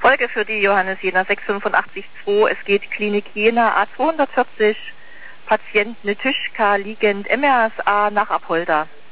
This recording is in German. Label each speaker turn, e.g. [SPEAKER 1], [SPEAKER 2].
[SPEAKER 1] Folge für die Johannes Jena 685-2. Es geht Klinik Jena A240, Patient Netischka liegend MRSA nach Apolda.